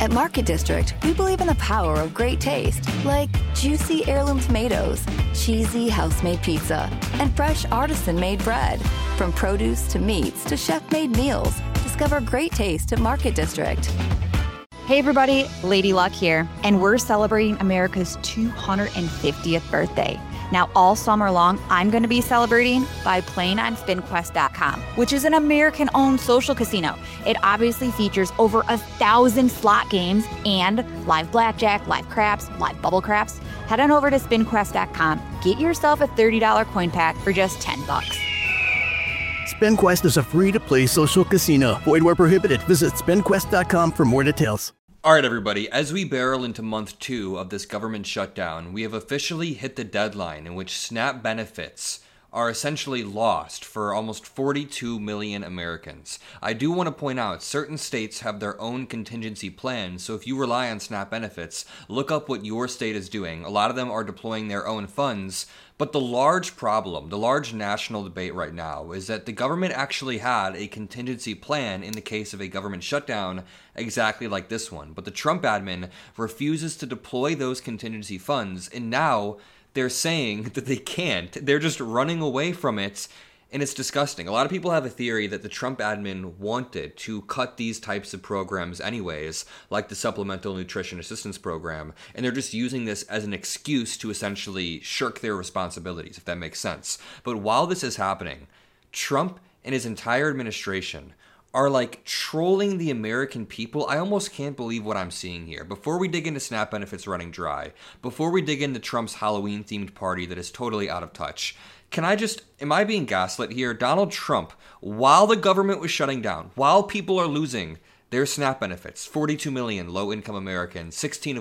At Market District, we believe in the power of great taste, like juicy heirloom tomatoes, cheesy house-made pizza, and fresh artisan-made bread. From produce to meats to chef-made meals, discover great taste at Market District. Hey everybody, Lady Luck here, and we're celebrating America's 250th birthday. Now, all summer long, I'm going to be celebrating by playing on SpinQuest.com, which is an American-owned social casino. It obviously features over 1,000 slot games and live blackjack, live craps, live bubble craps. Head on over to SpinQuest.com. Get yourself a $30 coin pack for just $10. SpinQuest is a free-to-play social casino. Void where prohibited. Visit SpinQuest.com for more details. All right, everybody, as we barrel into month 2 of this government shutdown, we have officially hit the deadline in which SNAP benefits are essentially lost for almost 42 million Americans. I do want to point out certain states have their own contingency plans, so if you rely on SNAP benefits, look up what your state is doing. A lot of them are deploying their own funds, but the large problem, the large national debate right now is that the government actually had a contingency plan in the case of a government shutdown exactly like this one. But the Trump admin refuses to deploy those contingency funds, and now they're saying that they can't. They're just running away from it, and it's disgusting. A lot of people have a theory that the Trump admin wanted to cut these types of programs anyways, like the Supplemental Nutrition Assistance Program, and they're just using this as an excuse to essentially shirk their responsibilities, if that makes sense. But while this is happening, Trump and his entire administration are like trolling the American people. I almost can't believe what I'm seeing here. Before we dig into SNAP benefits running dry, before we dig into Trump's Halloween-themed party that is totally out of touch, am I being gaslit here? Donald Trump, while the government was shutting down, while people are losing their SNAP benefits, 42 million low-income Americans, 16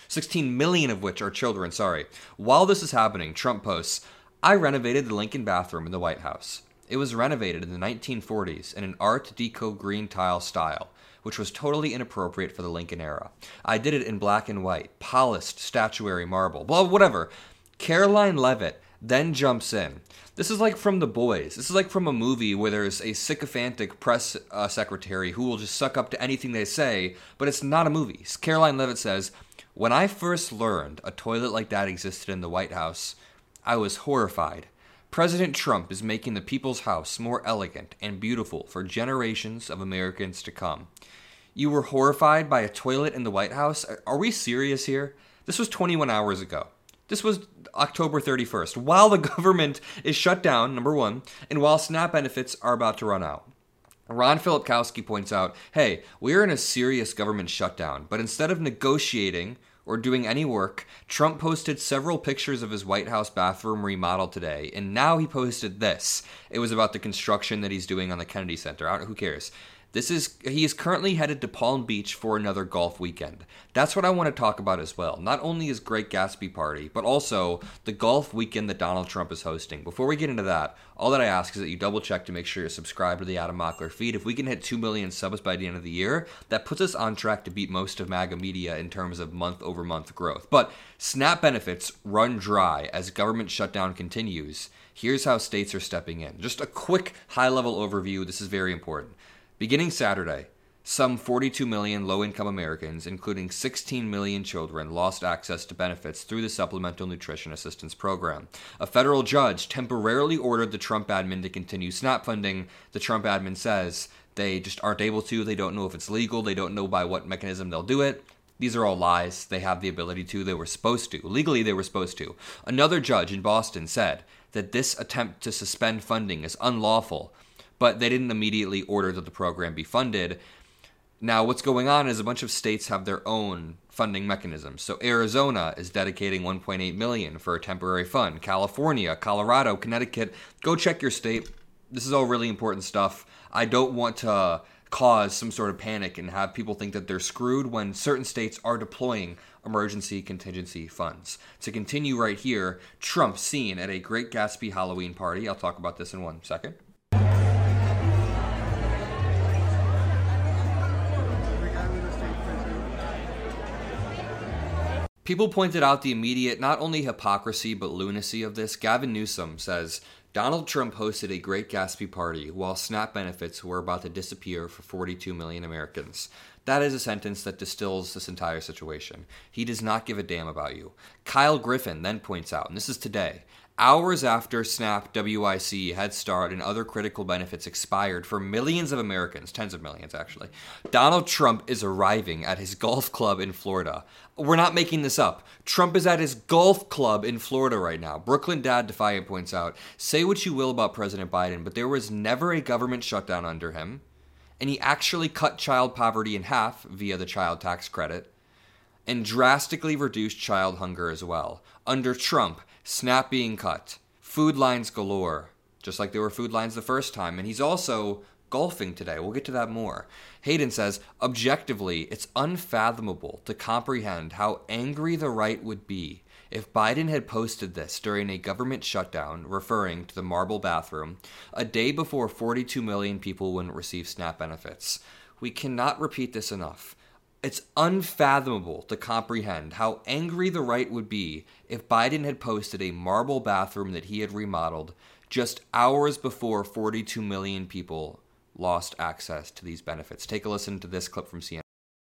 million of which are children, While this is happening, Trump posts, I renovated the Lincoln bathroom in the White House. It was renovated in the 1940s in an Art Deco green tile style, which was totally inappropriate for the Lincoln era. I did it in black and white, polished statuary marble, blah, whatever. Caroline Leavitt then jumps in. This is like from The Boys. This is like from a movie where there's a sycophantic press secretary who will just suck up to anything they say, but it's not a movie. Caroline Leavitt says, when I first learned a toilet like that existed in the White House, I was horrified. President Trump is making the people's house more elegant and beautiful for generations of Americans to come. You were horrified by a toilet in the White House? Are we serious here? This was 21 hours ago. This was October 31st, while the government is shut down, number one, and while SNAP benefits are about to run out. Ron Filipkowski points out, hey, we're in a serious government shutdown, but instead of negotiating or doing any work, Trump posted several pictures of his White House bathroom remodel today, and now he posted this. It was about the construction that he's doing on the Kennedy Center. Who cares? He is currently headed to Palm Beach for another golf weekend. That's what I want to talk about as well. Not only his Great Gatsby party, but also the golf weekend that Donald Trump is hosting. Before we get into that, all that I ask is that you double check to make sure you're subscribed to the Adam Mockler feed. If we can hit 2 million subs by the end of the year, that puts us on track to beat most of MAGA media in terms of month-over-month growth. But SNAP benefits run dry as government shutdown continues. Here's how states are stepping in. Just a quick high-level overview. This is very important. Beginning Saturday, some 42 million low-income Americans, including 16 million children, lost access to benefits through the Supplemental Nutrition Assistance Program. A federal judge temporarily ordered the Trump admin to continue SNAP funding. The Trump admin says they just aren't able to. They don't know if it's legal. They don't know by what mechanism they'll do it. These are all lies. They have the ability to. They were supposed to. Legally, they were supposed to. Another judge in Boston said that this attempt to suspend funding is unlawful, but they didn't immediately order that the program be funded. Now, what's going on is a bunch of states have their own funding mechanisms. So Arizona is dedicating $1.8 million for a temporary fund. California, Colorado, Connecticut, go check your state. This is all really important stuff. I don't want to cause some sort of panic and have people think that they're screwed when certain states are deploying emergency contingency funds. To continue right here, Trump seen at a Great Gatsby Halloween party. I'll talk about this in 1 second. People pointed out the immediate, not only hypocrisy, but lunacy of this. Gavin Newsom says, Donald Trump hosted a Great Gatsby party while SNAP benefits were about to disappear for 42 million Americans. That is a sentence that distills this entire situation. He does not give a damn about you. Kyle Griffin then points out, and this is today, hours after SNAP, WIC, Head Start, and other critical benefits expired for millions of Americans, tens of millions actually, Donald Trump is arriving at his golf club in Florida. We're not making this up. Trump is at his golf club in Florida right now. Brooklyn Dad Defiant points out, say what you will about President Biden, but there was never a government shutdown under him, and he actually cut child poverty in half via the child tax credit, and drastically reduced child hunger as well. Under Trump, SNAP being cut, food lines galore, just like there were food lines the first time, and he's also golfing today. We'll get to that more. Hayden says, objectively, it's unfathomable to comprehend how angry the right would be if Biden had posted this during a government shutdown, referring to the marble bathroom, a day before 42 million people wouldn't receive SNAP benefits. We cannot repeat this enough. It's unfathomable to comprehend how angry the right would be if Biden had posted a marble bathroom that he had remodeled just hours before 42 million people lost access to these benefits. Take a listen to this clip from CNN.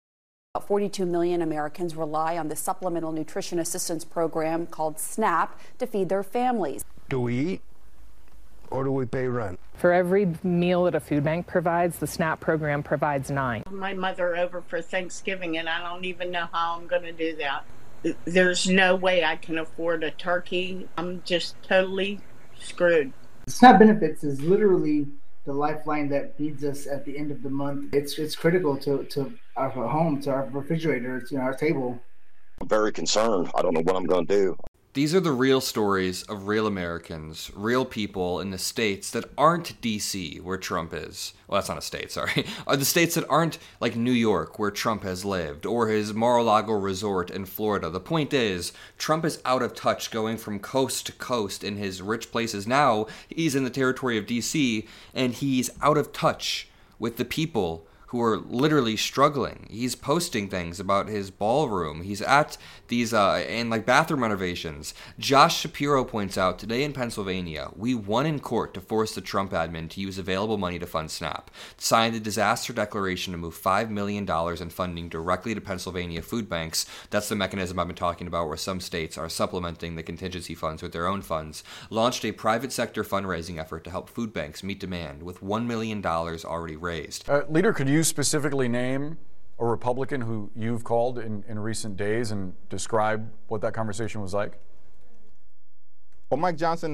42 million Americans rely on the Supplemental Nutrition Assistance Program called SNAP to feed their families. Do we eat or do we pay rent? For every meal that a food bank provides, the SNAP program provides 9. My mother over for Thanksgiving, and I don't even know how I'm going to do that. There's no way I can afford a turkey. I'm just totally screwed. SNAP benefits is literally the lifeline that feeds us at the end of the month. It's critical to our home, to our refrigerator, to our table. I'm very concerned. I don't know what I'm going to do. These are the real stories of real Americans, real people in the states that aren't D.C., where Trump is. Well, that's not a state, sorry. Are the states that aren't like New York, where Trump has lived, or his Mar-a-Lago resort in Florida. The point is, Trump is out of touch going from coast to coast in his rich places. Now, he's in the territory of D.C., and he's out of touch with the people who are literally struggling. He's posting things about his ballroom. He's at these and like bathroom renovations. Josh Shapiro points out, today in Pennsylvania, we won in court to force the Trump admin to use available money to fund SNAP. Signed a disaster declaration to move $5 million in funding directly to Pennsylvania food banks. That's the mechanism I've been talking about, where some states are supplementing the contingency funds with their own funds. Launched a private sector fundraising effort to help food banks meet demand, with $1 million already raised. Leader, could you specifically name a Republican who you've called in recent days and describe what that conversation was like? Well, Mike Johnson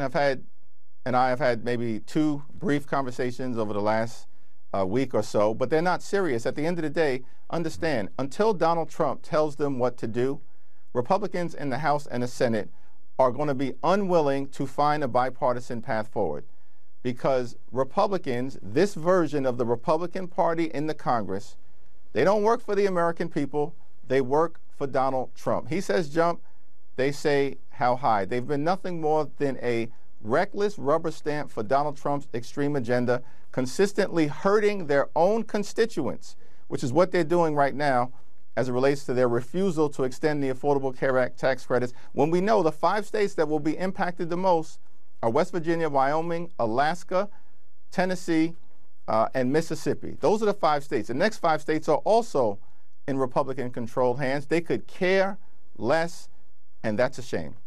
and I have had maybe 2 brief conversations over the last week or so, but they're not serious. At the end of the day, understand, until Donald Trump tells them what to do, Republicans in the House and the Senate are going to be unwilling to find a bipartisan path forward. Because Republicans, this version of the Republican Party in the Congress, they don't work for the American people. They work for Donald Trump. He says jump, they say how high. They've been nothing more than a reckless rubber stamp for Donald Trump's extreme agenda, consistently hurting their own constituents, which is what they're doing right now as it relates to their refusal to extend the Affordable Care Act tax credits, when we know the 5 states that will be impacted the most are West Virginia, Wyoming, Alaska, Tennessee, and Mississippi. Those are the 5 states. The next 5 states are also in Republican-controlled hands. They could care less, and that's a shame.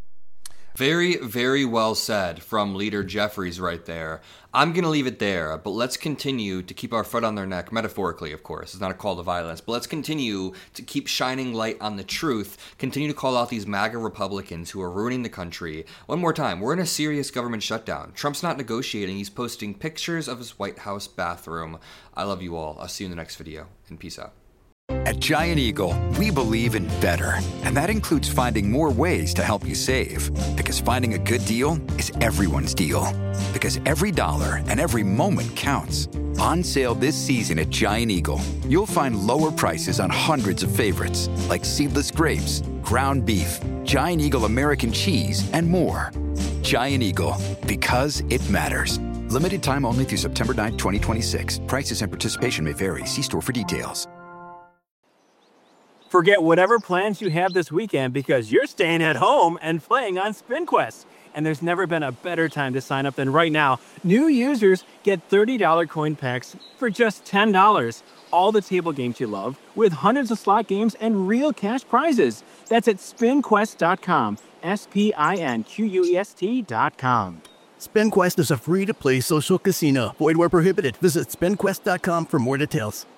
Very, very well said from Leader Jeffries right there. I'm going to leave it there, but let's continue to keep our foot on their neck, metaphorically, of course. It's not a call to violence, but let's continue to keep shining light on the truth, continue to call out these MAGA Republicans who are ruining the country. One more time, we're in a serious government shutdown. Trump's not negotiating. He's posting pictures of his White House bathroom. I love you all. I'll see you in the next video, and peace out. At Giant Eagle, we believe in better, and that includes finding more ways to help you save. Because finding a good deal is everyone's deal. Because every dollar and every moment counts. On sale this season at Giant Eagle, you'll find lower prices on hundreds of favorites, like seedless grapes, ground beef, Giant Eagle American cheese, and more. Giant Eagle, because it matters. Limited time only through September 9, 2026. Prices and participation may vary. See store for details. Forget whatever plans you have this weekend because you're staying at home and playing on SpinQuest. and there's never been a better time to sign up than right now. New users get $30 coin packs for just $10. All the table games you love, with hundreds of slot games and real cash prizes. That's at SpinQuest.com. SpinQuest.com. SpinQuest is a free-to-play social casino. Void where prohibited. Visit SpinQuest.com for more details.